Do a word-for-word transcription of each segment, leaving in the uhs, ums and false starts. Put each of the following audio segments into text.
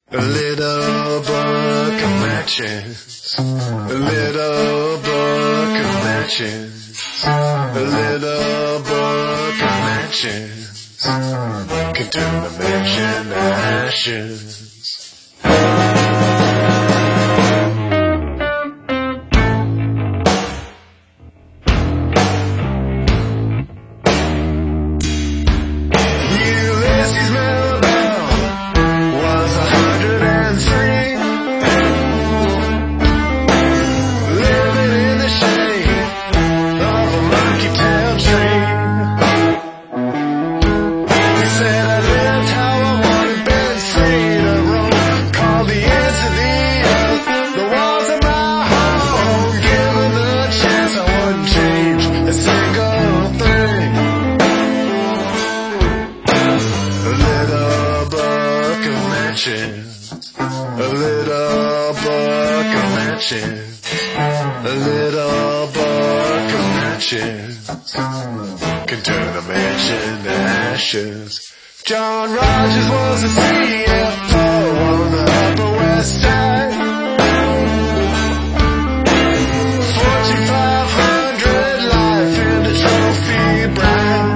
A little book of matches, a little book of matches, a little book of matches, can turn a mansion to ashes. A little book of matches, a little book of matches, can turn a mansion to ashes. John Rogers was a C F O on the Upper West Side. Fortune five hundred life in the trophy brand.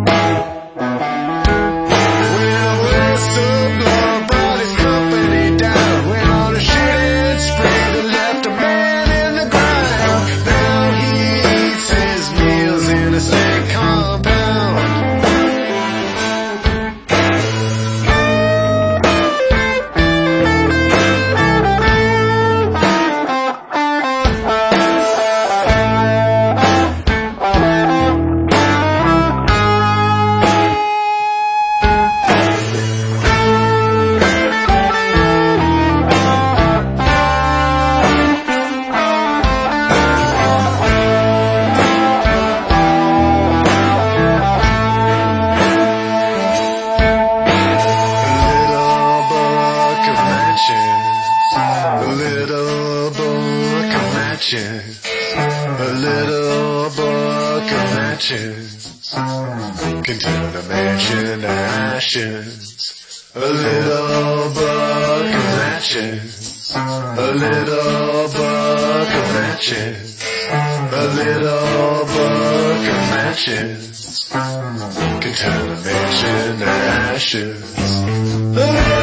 A little book of matches can turn a mansion to ashes. A little book of matches, a little book of matches, a little book of matches can turn a mansion to ashes.